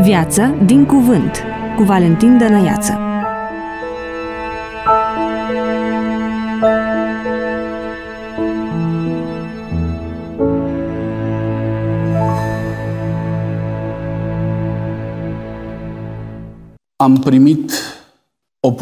Viață din cuvânt, cu Valentin Dănăiață. Am primit o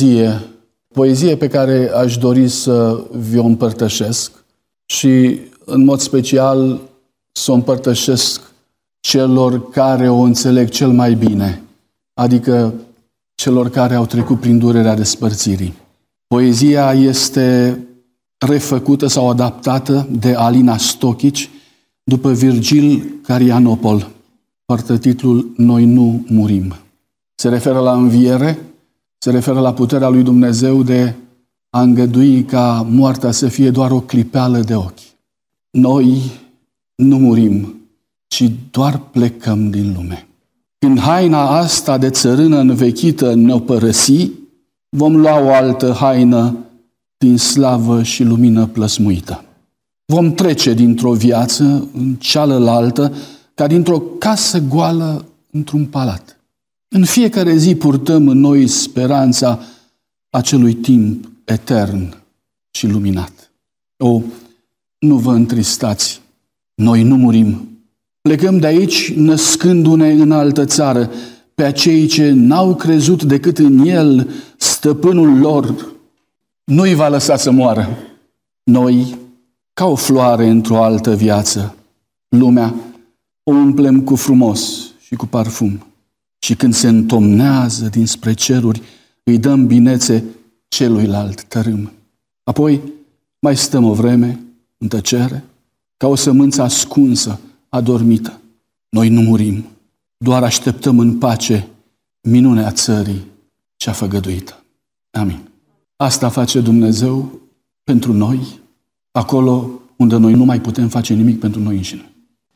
poezie pe care aș dori să vi-o împărtășesc și, în mod special, să o împărtășesc celor care o înțeleg cel mai bine, adică celor care au trecut prin durerea despărțirii. Poezia este refăcută sau adaptată de Alina Stochici după Virgil Carianopol, poartă titlul Noi nu murim. Se referă la înviere, se referă la puterea lui Dumnezeu de a îngădui ca moartea să fie doar o clipeală de ochi. Noi nu murim, ci doar plecăm din lume. Când haina asta de țărână învechită ne-o părăsi, vom lua o altă haină din slavă și lumină plăsmuită. Vom trece dintr-o viață în cealaltă, ca dintr-o casă goală într-un palat. În fiecare zi purtăm în noi speranța acelui timp etern și luminat. O, nu vă întristați, noi nu murim. Plecăm de aici născându-ne în altă țară, pe acei ce n-au crezut decât în El, stăpânul lor, nu-i va lăsa să moară. Noi, ca o floare într-o altă viață, lumea o umplem cu frumos și cu parfum. Și când se întomnează dinspre ceruri, îi dăm binețe celuilalt tărâm. Apoi mai stăm o vreme în tăcere, ca o sămânță ascunsă, adormită. Noi nu murim, doar așteptăm în pace minunea țării cea făgăduită. Amin. Asta face Dumnezeu pentru noi, acolo unde noi nu mai putem face nimic pentru noi înșine.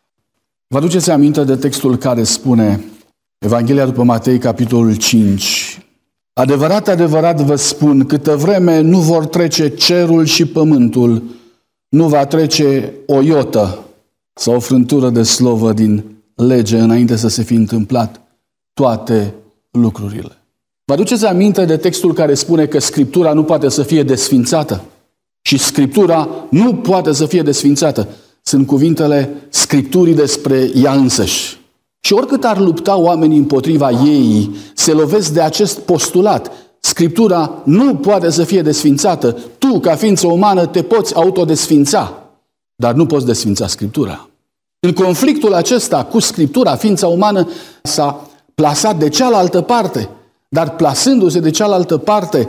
Vă aduceți aminte de textul care spune, Evanghelia după Matei, capitolul 5. Adevărat, adevărat vă spun, câtă vreme nu vor trece cerul și pământul, nu va trece o iotă sau o frântură de slovă din lege înainte să se fi întâmplat toate lucrurile. Vă aduceți aminte de textul care spune că Scriptura nu poate să fie desfințată? Și Scriptura nu poate să fie desfințată. Sunt cuvintele Scripturii despre ea însăși. Și oricât ar lupta oamenii împotriva ei, se lovesc de acest postulat. Scriptura nu poate să fie desfințată. Tu, ca ființă umană, te poți autodesfința, dar nu poți desfința Scriptura. În conflictul acesta cu Scriptura, ființa umană s-a plasat de cealaltă parte, dar plasându-se de cealaltă parte,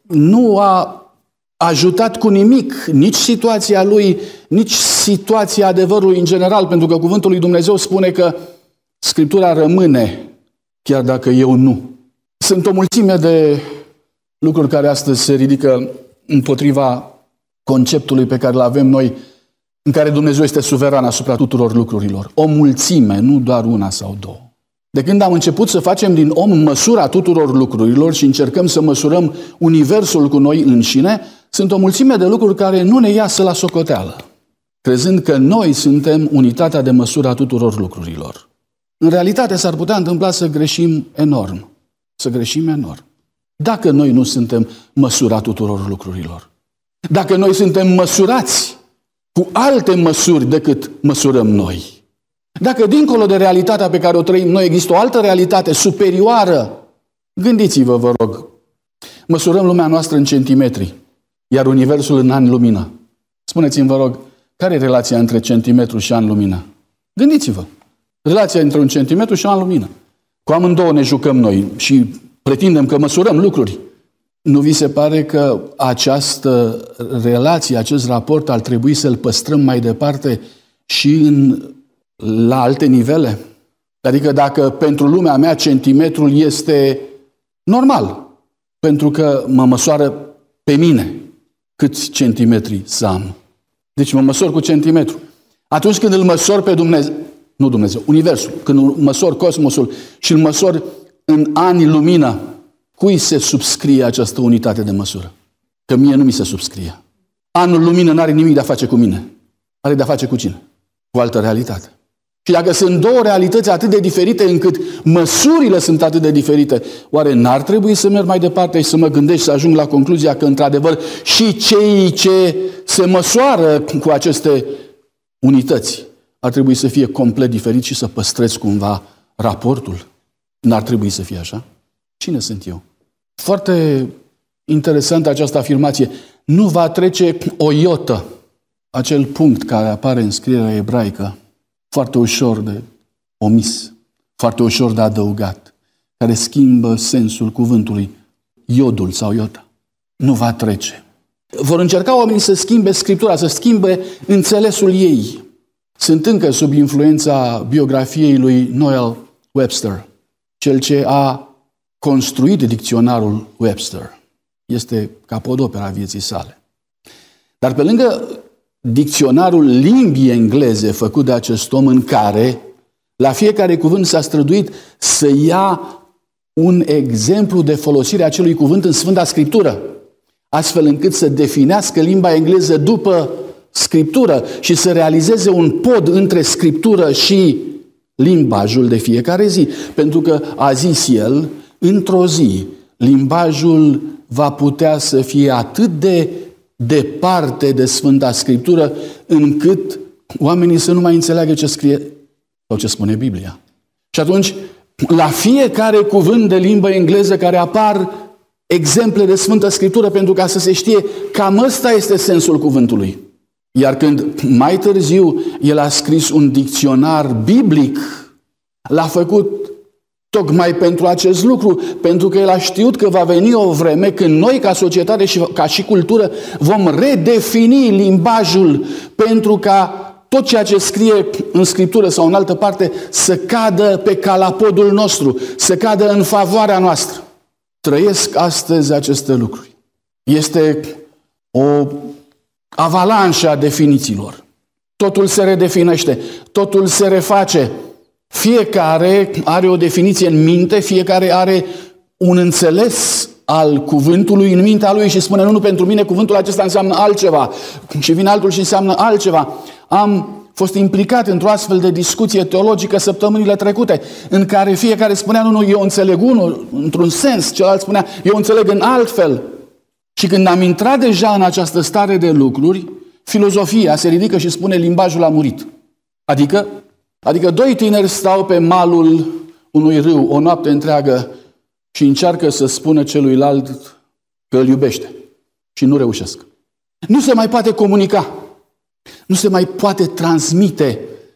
nu a ajutat cu nimic nici situația lui, nici situația adevărului în general, pentru că cuvântul lui Dumnezeu spune că Scriptura rămâne, chiar dacă eu nu. Sunt o mulțime de lucruri care astăzi se ridică împotriva conceptului pe care îl avem noi, în care Dumnezeu este suveran asupra tuturor lucrurilor. O mulțime, nu doar una sau două. De când am început să facem din om măsura tuturor lucrurilor și încercăm să măsurăm universul cu noi înșine, sunt o mulțime de lucruri care nu ne iasă la socoteală, crezând că noi suntem unitatea de măsură a tuturor lucrurilor. În realitate s-ar putea întâmpla să greșim enorm. Să greșim enorm. Dacă noi nu suntem măsura tuturor lucrurilor. Dacă noi suntem măsurați cu alte măsuri decât măsurăm noi. Dacă dincolo de realitatea pe care o trăim noi există o altă realitate superioară, gândiți-vă, vă rog, măsurăm lumea noastră în centimetri, iar universul în ani lumină. Spuneți-mi, vă rog, care e relația între centimetru și an lumină? Gândiți-vă. Relația între un centimetru și un an lumină. Cu amândouă ne jucăm noi și pretindem că măsurăm lucruri. Nu vi se pare că această relație, acest raport ar trebui să-l păstrăm mai departe și la alte nivele? Adică dacă pentru lumea mea centimetrul este normal, pentru că mă măsoară pe mine câți centimetri să am. Deci mă măsor cu centimetru. Atunci când îl măsor pe Universul, când îl măsor cosmosul și îl măsor în ani lumină, cui se subscrie această unitate de măsură? Că mie nu mi se subscrie. Anul lumină n-are nimic de a face cu mine. Are de a face cu cine? Cu altă realitate. Și dacă sunt două realități atât de diferite încât măsurile sunt atât de diferite, oare n-ar trebui să merg mai departe și să mă gândesc și să ajung la concluzia că, într-adevăr, și cei ce se măsoară cu aceste unități ar trebui să fie complet diferit și să păstrez cumva raportul? N-ar trebui să fie așa? Cine sunt eu? Foarte interesantă această afirmație. Nu va trece o iotă, acel punct care apare în scrierea ebraică, foarte ușor de omis, foarte ușor de adăugat, care schimbă sensul cuvântului, iodul sau iota. Nu va trece. Vor încerca oamenii să schimbe Scriptura, să schimbe înțelesul ei. Sunt încă sub influența biografiei lui Noel Webster, cel ce a construit dicționarul Webster. Este capodopera vieții sale. Dar pe lângă dicționarul limbii engleze făcut de acest om, în care la fiecare cuvânt s-a străduit să ia un exemplu de folosire a acelui cuvânt în Sfânta Scriptură, astfel încât să definească limba engleză după Scriptură și să realizeze un pod între Scriptură și limbajul de fiecare zi. Pentru că, a zis el, într-o zi, limbajul va putea să fie atât de departe de Sfânta Scriptură, încât oamenii să nu mai înțeleagă ce scrie sau ce spune Biblia. Și atunci, la fiecare cuvânt de limbă engleză care apar exemple de Sfântă Scriptură, pentru ca să se știe cam ăsta este sensul cuvântului. Iar când mai târziu el a scris un dicționar biblic, l-a făcut tocmai pentru acest lucru, pentru că el a știut că va veni o vreme când noi, ca societate și ca și cultură, vom redefini limbajul pentru ca tot ceea ce scrie în Scriptură sau în altă parte să cadă pe calapodul nostru, să cadă în favoarea noastră. Trăiesc astăzi aceste lucruri. Este o avalanșă a definițiilor. Totul se redefinește, totul se reface. Fiecare are o definiție în minte, fiecare are un înțeles al cuvântului în mintea lui și spune, nu, pentru mine cuvântul acesta înseamnă altceva. Și vine altul și înseamnă altceva. Am fost implicat într-o astfel de discuție teologică săptămânile trecute, în care fiecare spunea, nu, eu înțeleg unul într-un sens, celălalt spunea, eu înțeleg în alt fel. Și când am intrat deja în această stare de lucruri, filozofia se ridică și spune, limbajul a murit. Adică doi tineri stau pe malul unui râu o noapte întreagă și încearcă să spună celuilalt că îl iubește. Și nu reușesc. Nu se mai poate comunica. Nu se mai poate transmite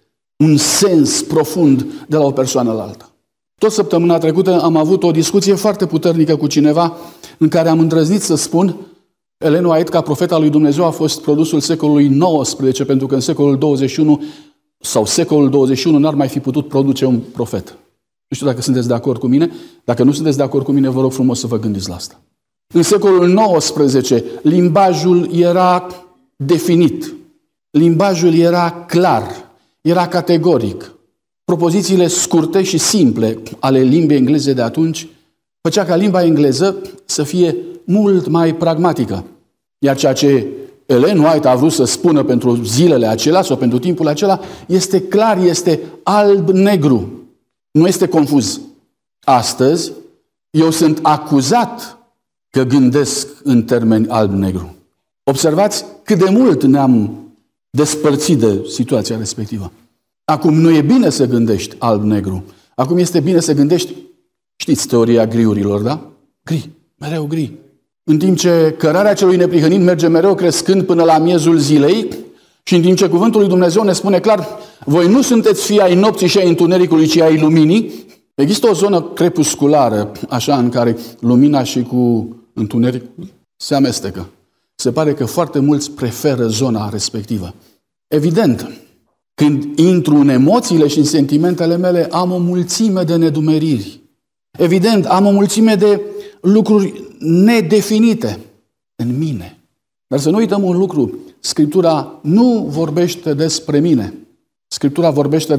un sens profund de la o persoană la alta. Tot săptămâna trecută am avut o discuție foarte puternică cu cineva în care am îndrăznit să spun, Ellen White, ca profet al lui Dumnezeu, a fost produsul secolului XIX, pentru că în secolul 21 sau secolul 21 n-ar mai fi putut produce un profet. Nu știu dacă sunteți de acord cu mine. Dacă nu sunteți de acord cu mine, vă rog frumos să vă gândiți la asta. În secolul XIX, limbajul era definit. Limbajul era clar, era categoric. Propozițiile scurte și simple ale limbii engleze de atunci făcea ca limba engleză să fie mult mai pragmatică. Iar ceea ce Ellen White a vrut să spună pentru zilele acelea sau pentru timpul acela este clar, este alb-negru. Nu este confuz. Astăzi, eu sunt acuzat că gândesc în termeni alb-negru. Observați cât de mult ne-am despărțit de situația respectivă. Acum nu e bine să gândești alb-negru. Acum este bine să gândești, știți teoria griurilor, da? Gri, mereu gri. În timp ce cărarea celui neprihănit merge mereu crescând până la miezul zilei și în timp ce cuvântul lui Dumnezeu ne spune clar, voi nu sunteți fii ai nopții și ai întunericului, ci ai luminii, există o zonă crepusculară, așa, în care lumina și cu întunericul se amestecă. Se pare că foarte mulți preferă zona respectivă. Evident, când intru în emoțiile și în sentimentele mele, am o mulțime de nedumeriri. Evident, am o mulțime de lucruri nedefinite în mine. Dar să nu uităm un lucru. Scriptura nu vorbește despre mine. Scriptura vorbește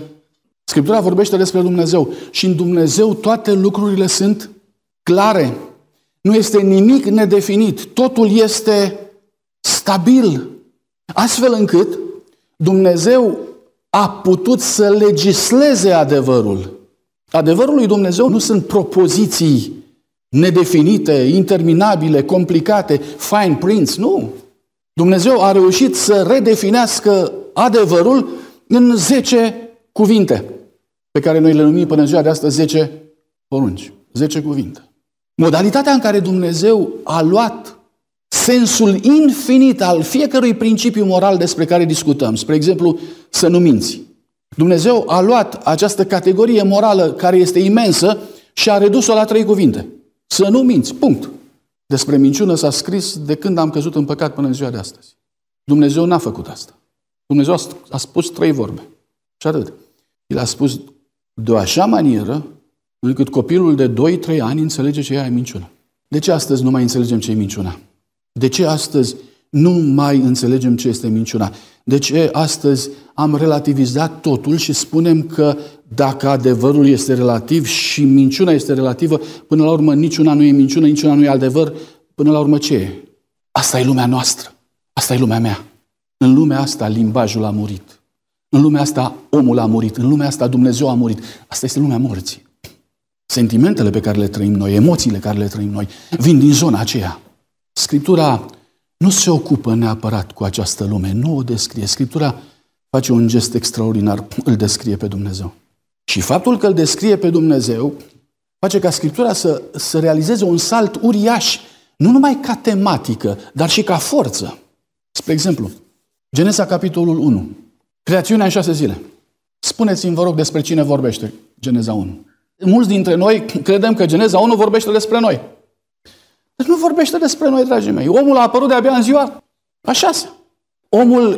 despre Dumnezeu. Și în Dumnezeu toate lucrurile sunt clare. Nu este nimic nedefinit. Totul este stabil. Astfel încât Dumnezeu a putut să legisleze adevărul. Adevărul lui Dumnezeu nu sunt propoziții nedefinite, interminabile, complicate, fine prints, nu. Dumnezeu a reușit să redefinească adevărul în 10 cuvinte, pe care noi le numim până în ziua de astăzi 10 porunci, 10 cuvinte. Modalitatea în care Dumnezeu a luat sensul infinit al fiecărui principiu moral despre care discutăm, spre exemplu, să nu minți. Dumnezeu a luat această categorie morală care este imensă și a redus-o la 3 cuvinte. Să nu minți, punct. Despre minciună s-a scris de când am căzut în păcat până în ziua de astăzi. Dumnezeu n-a făcut asta. Dumnezeu a spus 3 vorbe. Și atât. El a spus de o așa manieră încât copilul de 2-3 ani înțelege ce e minciună. De ce astăzi nu mai înțelegem ce e minciuna? De ce astăzi nu mai înțelegem ce este minciuna? De ce astăzi am relativizat totul și spunem că dacă adevărul este relativ și minciuna este relativă, până la urmă niciuna nu e minciună, niciuna nu e adevăr, până la urmă ce e? Asta e lumea noastră. Asta e lumea mea. În lumea asta limbajul a murit. În lumea asta omul a murit. În lumea asta Dumnezeu a murit. Asta este lumea morții. Sentimentele pe care le trăim noi, emoțiile care le trăim noi, vin din zona aceea. Scriptura nu se ocupă neapărat cu această lume, nu o descrie. Scriptura face un gest extraordinar, îl descrie pe Dumnezeu. Și faptul că îl descrie pe Dumnezeu face ca Scriptura să realizeze un salt uriaș, nu numai ca tematică, dar și ca forță. Spre exemplu, Geneza, capitolul 1. Creațiunea în 6 zile. Spuneți-mi, vă rog, despre cine vorbește Geneza 1. Mulți dintre noi credem că Geneza 1 vorbește despre noi. Deci nu vorbește despre noi, dragii mei. Omul a apărut de-abia în ziua a 6. Omul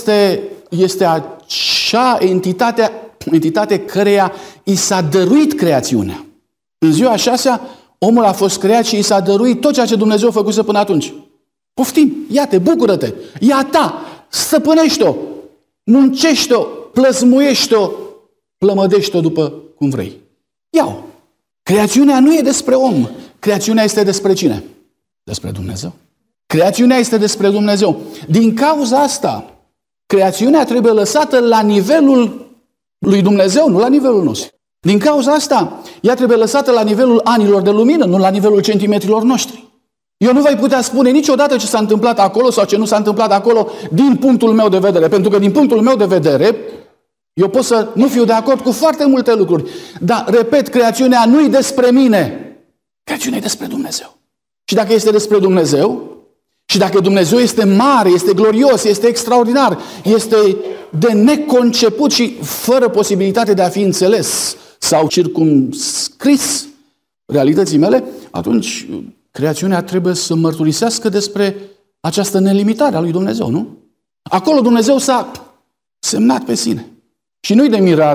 este acea entitate căreia i s-a dăruit creațiunea. În ziua a 6-a, omul a fost creat și i s-a dăruit tot ceea ce Dumnezeu făcuse până atunci. Poftim, ia-te, bucură-te, ia ta, stăpânește-o, muncește-o, plăzmuiește-o, plămădește-o după cum vrei. Ia-o. Creațiunea nu e despre om. Creațiunea este despre cine? Despre Dumnezeu. Creațiunea este despre Dumnezeu. Din cauza asta, creațiunea trebuie lăsată la nivelul lui Dumnezeu, nu la nivelul nostru. Din cauza asta, ea trebuie lăsată la nivelul anilor de lumină, nu la nivelul centimetrilor noștri. Eu nu voi putea spune niciodată ce s-a întâmplat acolo sau ce nu s-a întâmplat acolo din punctul meu de vedere. Pentru că din punctul meu de vedere, eu pot să nu fiu de acord cu foarte multe lucruri. Dar, repet, creațiunea nu e despre mine. Creațiunea e despre Dumnezeu. Și dacă este despre Dumnezeu, și dacă Dumnezeu este mare, este glorios, este extraordinar, este de neconceput și fără posibilitate de a fi înțeles sau circumscris realității mele, atunci creațiunea trebuie să mărturisească despre această nelimitare a lui Dumnezeu, nu? Acolo Dumnezeu s-a semnat pe sine. Și nu-i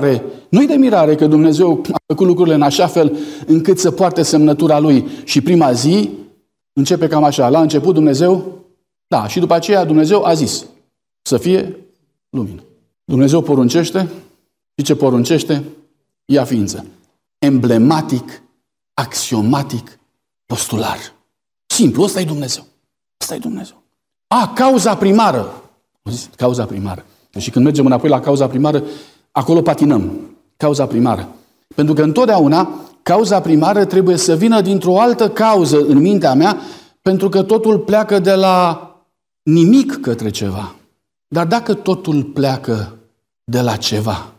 de mirare că Dumnezeu a făcut lucrurile în așa fel încât să poarte semnătura Lui. Și prima zi începe cam așa. La început Dumnezeu, da, și după aceea Dumnezeu a zis să fie lumină. Dumnezeu poruncește și ce poruncește ia ființă. Emblematic, axiomatic, postular. Simplu, ăsta e Dumnezeu. Ăsta e Dumnezeu. Cauza primară. Cauza primară. Și când mergem înapoi la cauza primară, acolo patinăm. Cauza primară. Pentru că întotdeauna cauza primară trebuie să vină dintr-o altă cauză în mintea mea, pentru că totul pleacă de la nimic către ceva. Dar dacă totul pleacă de la ceva,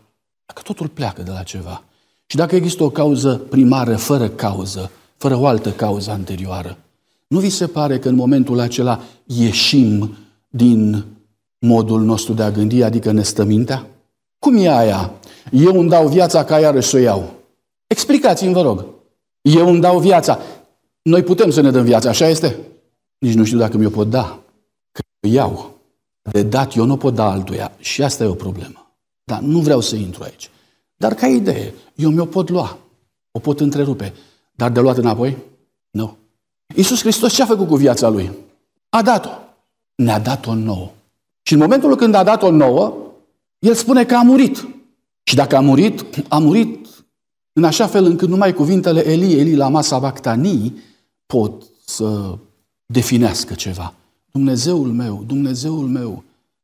și dacă există o cauză primară fără cauză, fără o altă cauză anterioară, nu vi se pare că în momentul acela ieșim din modul nostru de a gândi, adică ne stă mintea? Cum e aia? Eu îmi dau viața ca iarăși să o iau. Explicați-mi, vă rog. Eu îmi dau viața. Noi putem să ne dăm viața, așa este? Nici nu știu dacă mi-o pot da. Că iau. De dat eu nu pot da altuia. Și asta e o problemă. Dar nu vreau să intru aici. Dar ca idee, eu mi-o pot lua. O pot întrerupe. Dar de luat înapoi? Nu. Iisus Hristos ce a făcut cu viața Lui? A dat-o. Ne-a dat-o nouă. Și în momentul când a dat-o nouă, El spune că a murit. Și dacă a murit în așa fel încât numai cuvintele Eli, Eli lama sabachthani pot să definească ceva. Dumnezeul meu,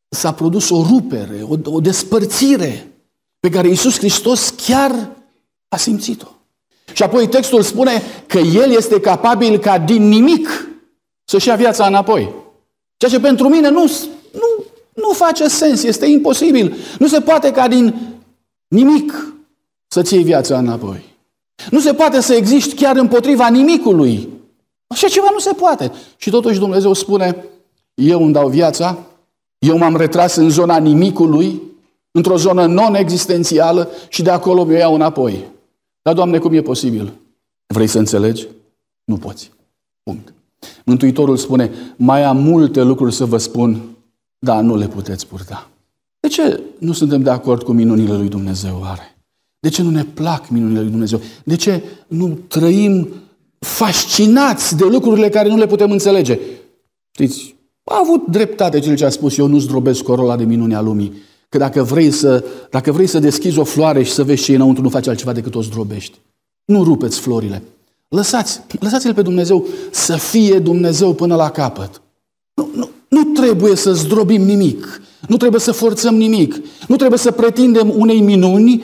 s-a produs o rupere, o despărțire pe care Iisus Hristos chiar a simțit-o. Și apoi textul spune că El este capabil ca din nimic să-și ia viața înapoi. Ceea ce pentru mine nu face sens, este imposibil. Nu se poate ca din nimic să-ți iei viața înapoi. Nu se poate să existi chiar împotriva nimicului. Așa ceva nu se poate. Și totuși Dumnezeu spune, eu îmi dau viața, eu m-am retras în zona nimicului, într-o zonă non-existențială și de acolo mi-o iau înapoi. Dar, Doamne, cum e posibil? Vrei să înțelegi? Nu poți. Punct. Mântuitorul spune, mai am multe lucruri să vă spun, dar nu le puteți purta. De ce nu suntem de acord cu minunile lui Dumnezeu, oare? De ce nu ne plac minunile lui Dumnezeu? De ce nu trăim fascinați de lucrurile care nu le putem înțelege? Știți, a avut dreptate cel ce a spus, eu nu zdrobesc corola de minuni a lumii. Că dacă vrei să deschizi o floare și să vezi ce e înăuntru, nu faci altceva decât o zdrobești. Nu rupeți florile. Lăsați-L pe Dumnezeu să fie Dumnezeu până la capăt. Nu trebuie să zdrobim nimic. Nu trebuie să forțăm nimic. Nu trebuie să pretindem unei minuni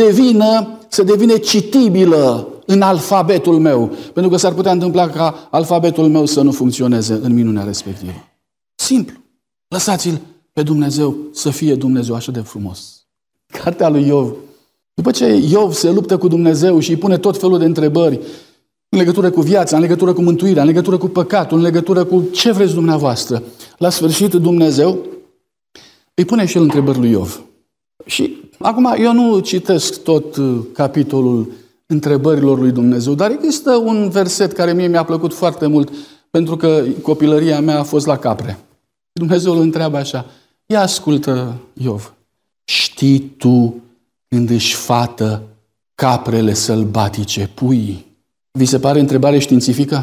să devină citibilă în alfabetul meu. Pentru că s-ar putea întâmpla ca alfabetul meu să nu funcționeze în minunea respectivă. Simplu. Lăsați-L pe Dumnezeu să fie Dumnezeu așa de frumos. Cartea lui Iov. După ce Iov se luptă cu Dumnezeu și îi pune tot felul de întrebări în legătură cu viața, în legătură cu mântuirea, în legătură cu păcatul, în legătură cu ce vreți dumneavoastră, la sfârșit Dumnezeu îi pune și el întrebări lui Iov. Și acum eu nu citesc tot capitolul întrebărilor lui Dumnezeu, dar există un verset care mie mi-a plăcut foarte mult, pentru că copilăria mea a fost la capre. Dumnezeu îl întreabă așa, ia ascultă, Iov, știi tu când își fată caprele sălbatice puii? Vi se pare întrebare științifică?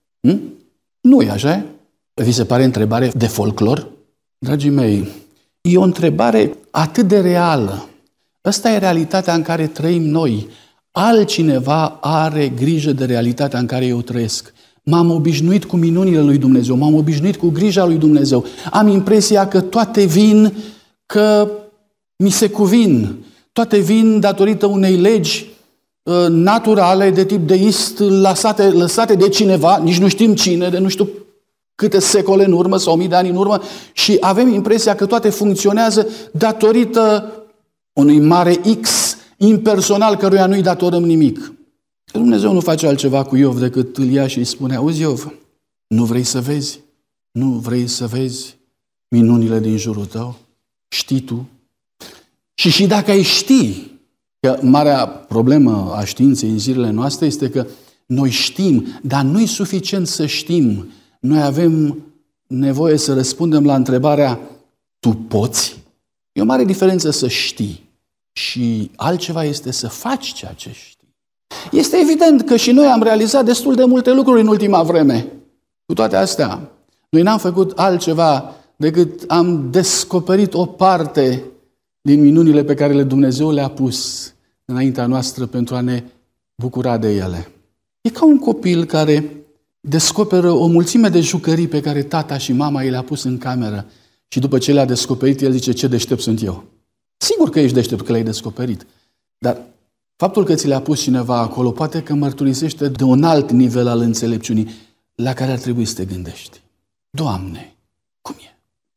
Nu e așa? Vi se pare întrebare de folclor? Dragii mei, e o întrebare atât de reală. Ăsta e realitatea în care trăim noi. Altcineva are grijă de realitatea în care eu trăiesc. M-am obișnuit cu minunile lui Dumnezeu, m-am obișnuit cu grija lui Dumnezeu. Am impresia că toate vin, că mi se cuvin. Toate vin datorită unei legi naturale de tip deist lăsate de cineva, nici nu știm cine, de nu știu câte secole în urmă sau mii de ani în urmă și avem impresia că toate funcționează datorită unui mare X impersonal căruia nu-i datorăm nimic. Dumnezeu nu face altceva cu Iov decât îl ia și îi spune, auzi Iov, nu vrei să vezi? Nu vrei să vezi minunile din jurul tău? Știi tu? Și dacă ai ști, că marea problemă a științei în zilele noastre este că noi știm, dar nu-i suficient să știm. Noi avem nevoie să răspundem la întrebarea, tu poți? E o mare diferență să știi și altceva este să faci ceea ce știi. Este evident că și noi am realizat destul de multe lucruri în ultima vreme. Cu toate astea, noi n-am făcut altceva decât am descoperit o parte din minunile pe care Dumnezeu le-a pus înaintea noastră pentru a ne bucura de ele. E ca un copil care descoperă o mulțime de jucării pe care tata și mama i le-a pus în cameră și după ce le-a descoperit, el zice, ce deștept sunt eu. Sigur că ești deștept că le-ai descoperit, dar faptul că ți le-a pus cineva acolo poate că mărturisește de un alt nivel al înțelepciunii la care ar trebui să te gândești. Doamne, cum e?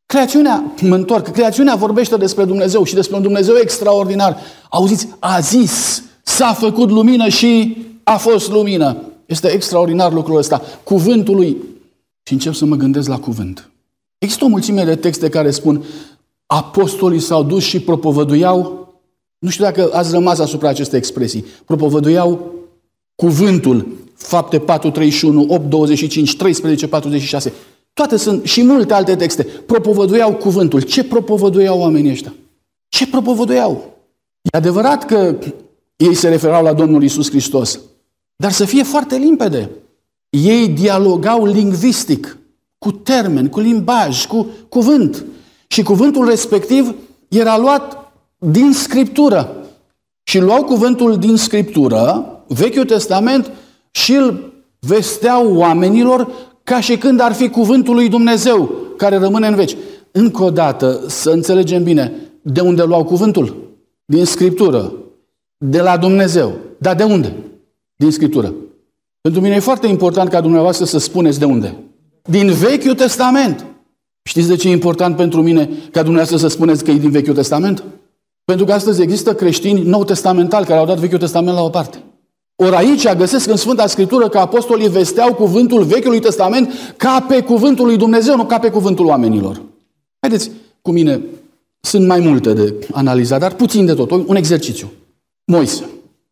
Creațiunea vorbește despre Dumnezeu și despre un Dumnezeu extraordinar. Auziți, a zis, s-a făcut lumină și a fost lumină. Este extraordinar lucrul ăsta. Cuvântul lui. Și încep să mă gândesc la cuvânt. Există o mulțime de texte care spun apostolii s-au dus și propovăduiau. Nu știu dacă ați rămas asupra acestei expresii. Propovăduiau cuvântul. Fapte 4:31, 8:25, 13:46. Toate sunt și multe alte texte. Propovăduiau cuvântul. Ce propovăduiau oamenii ăștia? Ce propovăduiau? E adevărat că ei se referau la Domnul Iisus Hristos. Dar să fie foarte limpede. Ei dialogau lingvistic, cu termeni, cu limbaj, cu cuvânt. Și cuvântul respectiv era luat din Scriptură. Și luau cuvântul din Scriptură, Vechiul Testament, și îl vesteau oamenilor ca și când ar fi cuvântul lui Dumnezeu, care rămâne în veci. încă o dată, să înțelegem bine, de unde luau cuvântul? Din Scriptură. De la Dumnezeu. Dar de unde? Din Scriptură. Pentru mine e foarte important ca dumneavoastră să spuneți de unde. Din Vechiul Testament. Știți de ce e important pentru mine ca dumneavoastră să spuneți că e din Vechiul Testament? Pentru că astăzi există creștini nou-testamentali care au dat Vechiul Testament la o parte. Ori aici găsesc în Sfânta Scriptură că apostolii vesteau cuvântul Vechiului Testament ca pe cuvântul lui Dumnezeu, nu ca pe cuvântul oamenilor. Haideți cu mine, sunt mai multe de analizat, dar puțin de tot, un exercițiu. Moise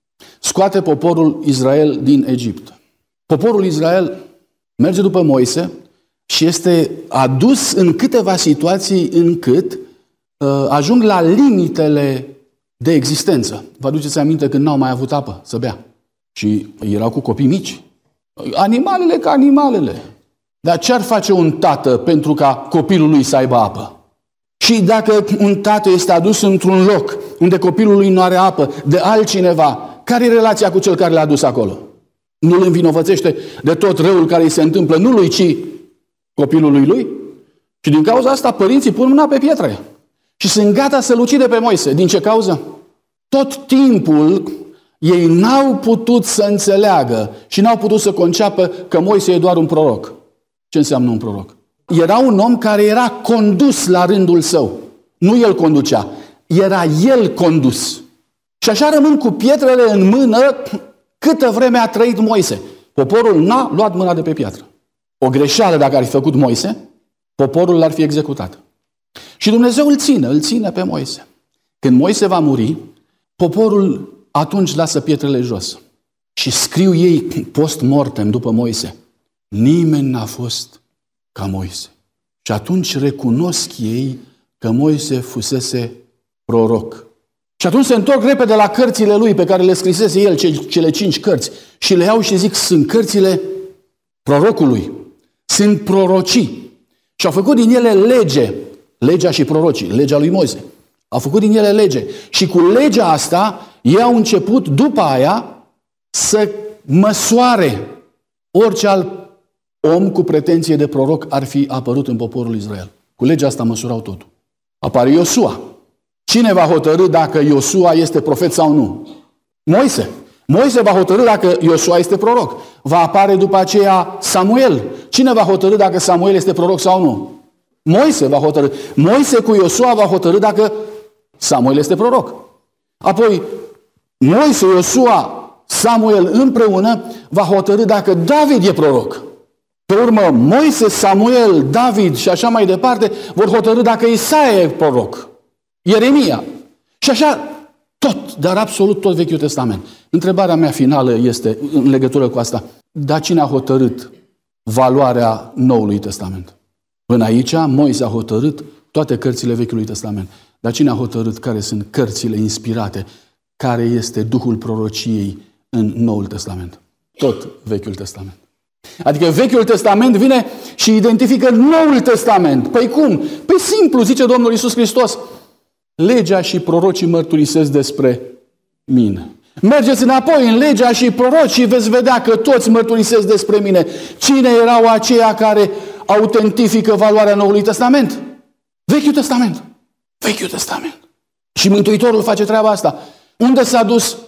scoate poporul Israel din Egipt. Poporul Israel merge după Moise și este adus în câteva situații încât ajung la limitele de existență. Vă aduceți aminte când n-au mai avut apă să bea? Și erau cu copii mici. Animalele ca animalele. Dar ce ar face un tată pentru ca copilul lui să aibă apă? Și dacă un tată este adus într-un loc unde copilul lui nu are apă de altcineva, care e relația cu cel care l-a dus acolo? Nu îl învinovățește de tot răul care îi se întâmplă nu lui, ci copilului lui? Și din cauza asta părinții pun mâna pe pietre. Și sunt gata să-l ucide pe Moise. Din ce cauză? Tot timpul ei n-au putut să înțeleagă și n-au putut să conceapă că Moise e doar un proroc. Ce înseamnă un proroc? Era un om care era condus la rândul său. Nu el conducea, era el condus. Și așa rămân cu pietrele în mână câtă vreme a trăit Moise. Poporul n-a luat mâna de pe piatră. O greșeală dacă ar fi făcut Moise, poporul l-ar fi executat. Și Dumnezeu îl ține pe Moise. Când Moise va muri, poporul atunci lasă pietrele jos. Și scriu ei post-mortem după Moise: nimeni n-a fost ca Moise. Și atunci recunosc ei că Moise fusese proroc. Și atunci se întorc repede la cărțile lui pe care le scrisese el, cele 5 cărți, și le iau și zic: sunt cărțile prorocului. Sunt prorocii. Și au făcut din ele lege. Legea și prorocii, legea lui Moise. Au făcut din ele lege. Și cu legea asta, ei au început după aia să măsoare orice alt om cu pretenție de proroc ar fi apărut în poporul Israel. Cu legea asta măsurau totul. Apare Iosua. Cine va hotărî dacă Iosua este profet sau nu? Moise. Moise va hotărî dacă Iosua este proroc. Va apare după aceea Samuel. Cine va hotărî dacă Samuel este proroc sau nu? Moise va hotărî. Moise cu Iosua va hotărî dacă Samuel este proroc. Apoi Moise, Iosua, Samuel împreună va hotărî dacă David e proroc. Pe urmă, Moise, Samuel, David și așa mai departe vor hotărî dacă Isaia e proroc. Ieremia. Și așa tot, dar absolut tot Vechiul Testament. Întrebarea mea finală este în legătură cu asta: dar cine a hotărât valoarea Noului Testament? Până aici, Moise a hotărât toate cărțile Vechiului Testament. Dar cine a hotărât care sunt cărțile inspirate, care este Duhul prorociei în Noul Testament? Tot Vechiul Testament. Adică Vechiul Testament vine și identifică Noul Testament. Păi cum? Păi simplu, zice Domnul Iisus Hristos: legea și prorocii mărturisesc despre mine. Mergeți înapoi în legea și proroci și veți vedea că toți mărturisesc despre mine. Cine erau aceia care autentifică valoarea Noului Testament? Vechiul Testament. Vechiul Testament. Și Mântuitorul face treaba asta. Unde s-a dus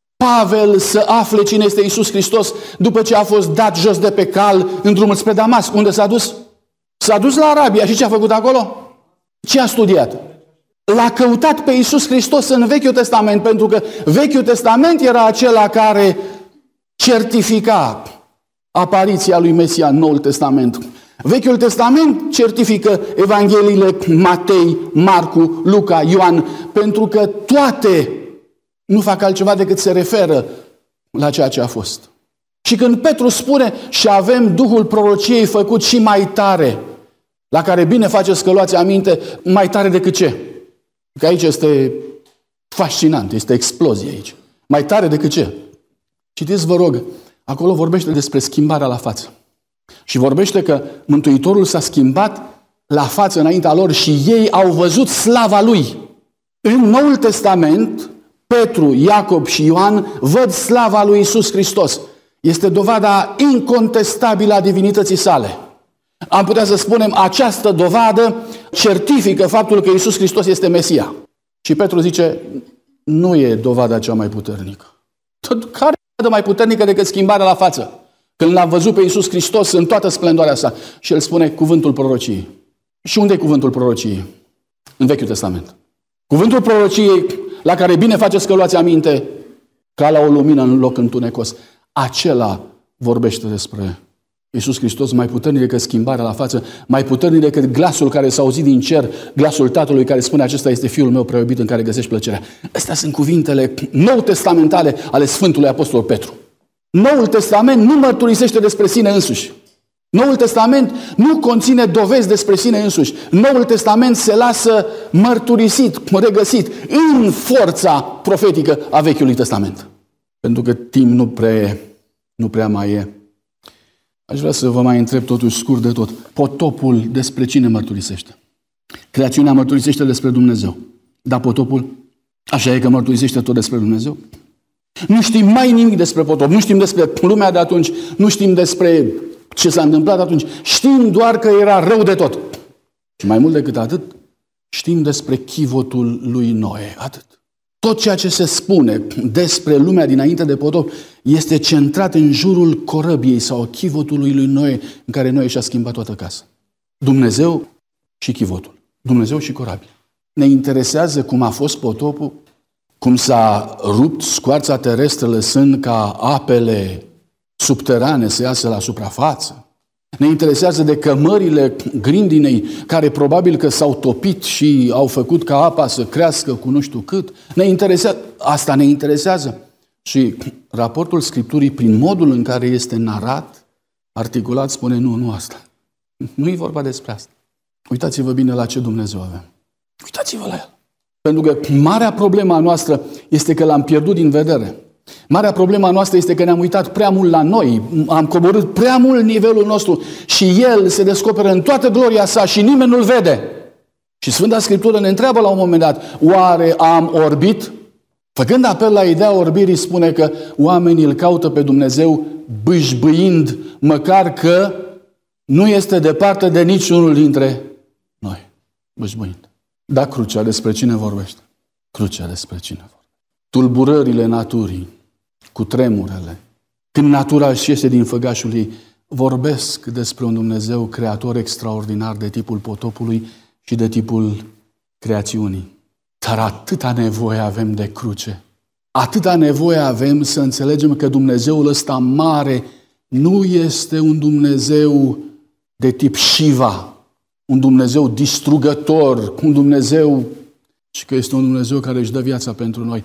Pavel să afle cine este Iisus Hristos după ce a fost dat jos de pe cal în drumul spre Damasc? Unde s-a dus? S-a dus la Arabia. Și ce a făcut acolo? Ce a studiat? L-a căutat pe Iisus Hristos în Vechiul Testament, pentru că Vechiul Testament era acela care certifica apariția lui Mesia în Noul Testament. Vechiul Testament certifică Evangheliile Matei, Marcu, Luca, Ioan, pentru că toate nu fac altceva decât se referă la ceea ce a fost. Și când Petru spune: și avem Duhul prorociei făcut și mai tare, la care bine faceți că luați aminte, mai tare decât ce? Că aici este fascinant, este explozie aici. Mai tare decât ce? Citiți, vă rog, acolo vorbește despre schimbarea la față. Și vorbește că Mântuitorul s-a schimbat la față înaintea lor și ei au văzut slava Lui. În Noul Testament, Petru, Iacob și Ioan văd slava lui Iisus Hristos. Este dovada incontestabilă a divinității sale. Am putea să spunem, această dovadă certifică faptul că Iisus Hristos este Mesia. Și Petru zice, nu e dovada cea mai puternică. Care e dovada mai puternică decât schimbarea la față? Când l-a văzut pe Iisus Hristos în toată splendoarea sa. Și el spune cuvântul prorociei. Și unde e cuvântul prorociei? În Vechiul Testament. Cuvântul prorociei, la care bine faceți că luați aminte, ca la o lumină în loc întunecos. Acela vorbește despre Iisus Hristos mai puternic decât schimbarea la față, mai puternic decât glasul care s-a auzit din cer, glasul Tatălui care spune acesta este Fiul meu prea iubit în care găsești plăcerea. Astea sunt cuvintele nou-testamentale ale Sfântului Apostol Petru. Noul Testament nu mărturisește despre sine însuși. Noul Testament nu conține dovezi despre sine însuși. Noul Testament se lasă mărturisit, regăsit în forța profetică a Vechiului Testament. Pentru că timp nu prea mai e. Aș vrea să vă mai întreb totuși scurt de tot. Potopul despre cine mărturisește? Creațiunea mărturisește despre Dumnezeu. Dar potopul, așa e că mărturisește tot despre Dumnezeu? Nu știm mai nimic despre potop. Nu știm despre lumea de atunci. Nu știm despre ce s-a întâmplat atunci. Știm doar că era rău de tot. Și mai mult decât atât, știm despre chivotul lui Noe. Atât. Tot ceea ce se spune despre lumea dinainte de potop este centrat în jurul corăbiei sau chivotului lui Noe, în care Noe și-a schimbat toată casa. Dumnezeu și chivotul. Dumnezeu și corabia. Ne interesează cum a fost potopul, cum s-a rupt scoarța terestră lăsând ca apele subterane să iasă la suprafață. Ne interesează de cămările grindinei care probabil că s-au topit și au făcut ca apa să crească cu nu știu cât. Asta ne interesează. Și raportul Scripturii, prin modul în care este narat, articulat, spune nu asta. Nu e vorba despre asta. Uitați-vă bine la ce Dumnezeu avem. Uitați-vă la El. Pentru că marea problema noastră este că l-am pierdut din vedere. Marea problema noastră este că ne-am uitat prea mult la noi, am coborât prea mult nivelul nostru și El se descoperă în toată gloria sa și nimeni nu-L vede. Și Sfânta Scriptură ne întreabă la un moment dat, oare am orbit? Făcând apel la ideea orbirii, spune că oamenii îl caută pe Dumnezeu bâșbâind, măcar că nu este departe de niciunul dintre noi. Bâșbâind. Dar crucea despre cine vorbește? Crucea despre cine vorbește? Tulburările naturii, cu tremurele, când natura își iese din făgașul ei, vorbesc despre un Dumnezeu creator extraordinar de tipul potopului și de tipul creațiunii. Dar atâta nevoie avem de cruce. Atâta nevoie avem să înțelegem că Dumnezeul ăsta mare nu este un Dumnezeu de tip Shiva, un Dumnezeu distrugător, un Dumnezeu, și că este un Dumnezeu care își dă viața pentru noi,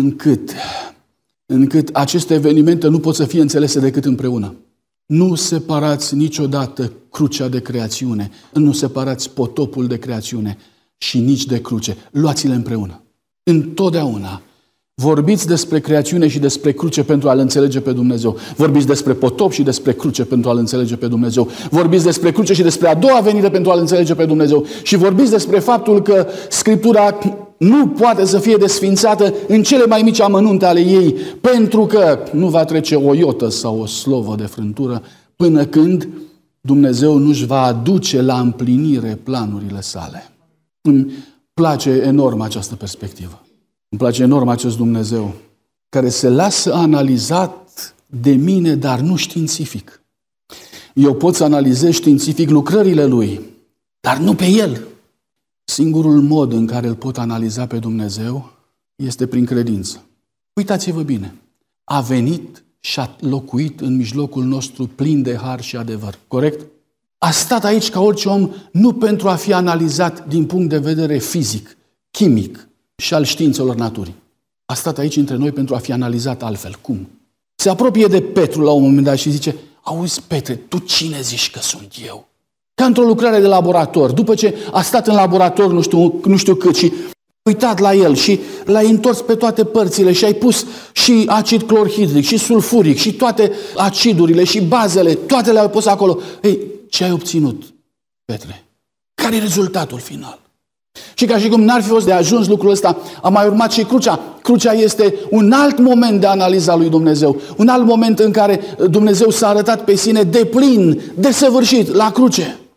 încât aceste evenimente nu pot să fie înțelese decât împreună. Nu separați niciodată crucea de creațiune, nu separați potopul de creațiune și nici de cruce. Luați-le împreună. Întotdeauna vorbiți despre creațiune și despre cruce pentru a-L înțelege pe Dumnezeu. Vorbiți despre potop și despre cruce pentru a-L înțelege pe Dumnezeu. Vorbiți despre cruce și despre a doua venire pentru a-L înțelege pe Dumnezeu. Și vorbiți despre faptul că Scriptura nu poate să fie desfințată în cele mai mici amănunte ale ei, pentru că nu va trece o iotă sau o slovă de frântură până când Dumnezeu nu-și va aduce la împlinire planurile sale. Îmi place enorm această perspectivă. Îmi place enorm acest Dumnezeu care se lasă analizat de mine, dar nu științific. Eu pot să analizez științific lucrările Lui, dar nu pe El. Singurul mod în care îl pot analiza pe Dumnezeu este prin credință. Uitați-vă bine. A venit și a locuit în mijlocul nostru plin de har și adevăr. Corect? A stat aici ca orice om, nu pentru a fi analizat din punct de vedere fizic, chimic și al științelor naturii. A stat aici între noi pentru a fi analizat altfel. Cum? Se apropie de Petru la un moment dat și zice, auzi Petre, tu cine zici că sunt eu? Ca într-o lucrare de laborator. După ce a stat în laborator nu știu cât și uitat la el și l-ai întors pe toate părțile și ai pus și acid clorhidric și sulfuric și toate acidurile și bazele, toate le-ai pus acolo. Ei, ce ai obținut, Petre? Care e rezultatul final? Și ca și cum n-ar fi fost de ajuns lucrul ăsta, a mai urmat și crucea. Crucea este un alt moment de analiza lui Dumnezeu. Un alt moment în care Dumnezeu s-a arătat pe sine deplin, desăvârșit, la cruce.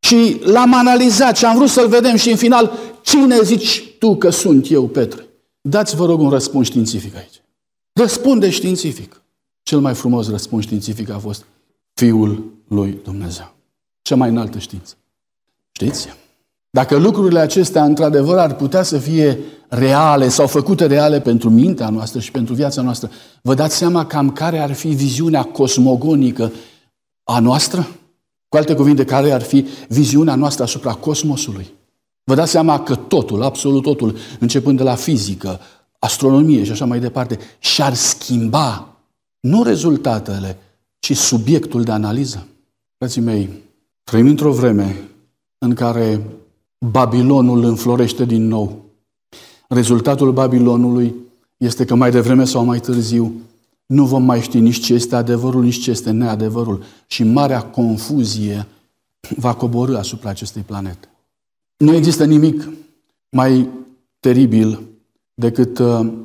Și l-am analizat și am vrut să-l vedem și în final, cine zici tu că sunt eu, Petre? Dați, vă rog, un răspuns științific aici. Răspunde științific. Cel mai frumos răspuns științific a fost Fiul lui Dumnezeu. Cea mai înaltă știință. Știți? Dacă lucrurile acestea într-adevăr ar putea să fie reale sau făcute reale pentru mintea noastră și pentru viața noastră, vă dați seama cam care ar fi viziunea cosmogonică a noastră? Cu alte cuvinte, care ar fi viziunea noastră asupra cosmosului? Vă dați seama că totul, absolut totul, începând de la fizică, astronomie și așa mai departe, și-ar schimba nu rezultatele, ci subiectul de analiză. Frații mei, trăim într-o vreme în care Babilonul înflorește din nou. Rezultatul Babilonului este că mai devreme sau mai târziu nu vom mai ști nici ce este adevărul, nici ce este neadevărul. Și marea confuzie va coborî asupra acestei planete. Nu există nimic mai teribil decât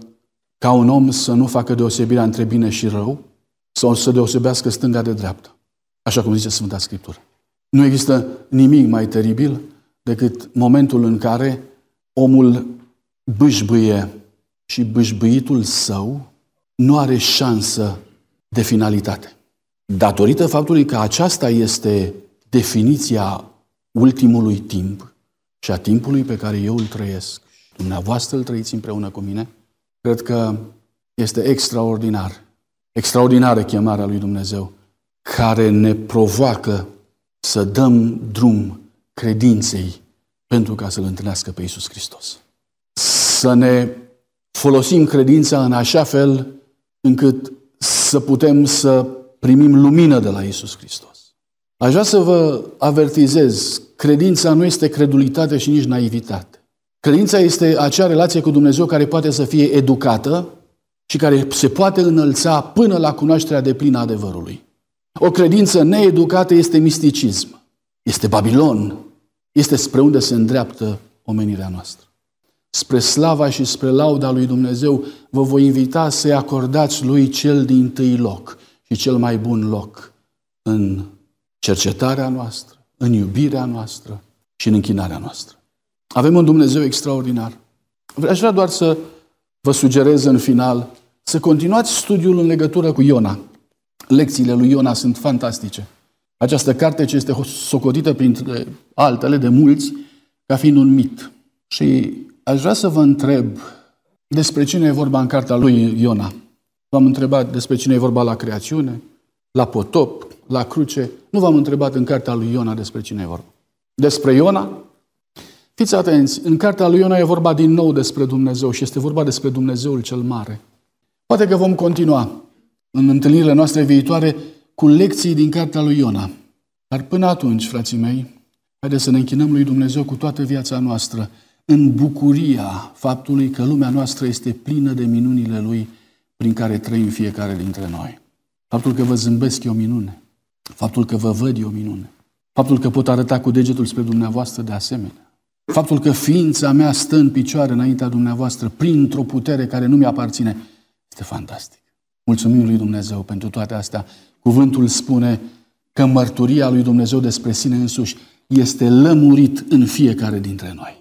ca un om să nu facă deosebirea între bine și rău sau să deosebească stânga de dreapta. Așa cum zice Sfânta Scriptură. Nu există nimic mai teribil decât momentul în care omul bâșbâie și bâșbâitul său nu are șansă de finalitate. Datorită faptului că aceasta este definiția ultimului timp și a timpului pe care eu îl trăiesc, dumneavoastră îl trăiți împreună cu mine, cred că este extraordinar. Extraordinară chemarea lui Dumnezeu, care ne provoacă să dăm drum credinței pentru ca să-L întâlnească pe Iisus Hristos. Să ne folosim credința în așa fel încât să putem să primim lumină de la Iisus Hristos. Aș vrea să vă avertizez, credința nu este credulitate și nici naivitate. Credința este acea relație cu Dumnezeu care poate să fie educată și care se poate înălța până la cunoașterea deplină a adevărului. O credință needucată este misticism, este Babilon, este spre unde se îndreaptă omenirea noastră. Spre slava și spre lauda lui Dumnezeu vă voi invita să-i acordați lui cel dintâi loc și cel mai bun loc în cercetarea noastră, în iubirea noastră și în închinarea noastră. Avem un Dumnezeu extraordinar. Aș vrea doar să vă sugerez în final să continuați studiul în legătură cu Iona. Lecțiile lui Iona sunt fantastice. Această carte ce este socotită printre altele de mulți ca fiind un mit. Și aș vrea să vă întreb despre cine e vorba în cartea lui Iona. V-am întrebat despre cine e vorba la creațiune, la potop, la cruce. Nu v-am întrebat în cartea lui Iona despre cine e vorba. Despre Iona? Fiți atenți, în cartea lui Iona e vorba din nou despre Dumnezeu și este vorba despre Dumnezeul cel mare. Poate că vom continua în întâlnirile noastre viitoare cu lecții din cartea lui Iona. Dar până atunci, frații mei, haideți să ne închinăm lui Dumnezeu cu toată viața noastră, în bucuria faptului că lumea noastră este plină de minunile Lui prin care trăim fiecare dintre noi. Faptul că vă zâmbesc e o minune. Faptul că vă văd e o minune. Faptul că pot arăta cu degetul spre dumneavoastră de asemenea. Faptul că ființa mea stă în picioare înaintea dumneavoastră printr-o putere care nu mi-aparține este fantastic. Mulțumim lui Dumnezeu pentru toate astea. Cuvântul spune că mărturia lui Dumnezeu despre sine însuși este lămurit în fiecare dintre noi.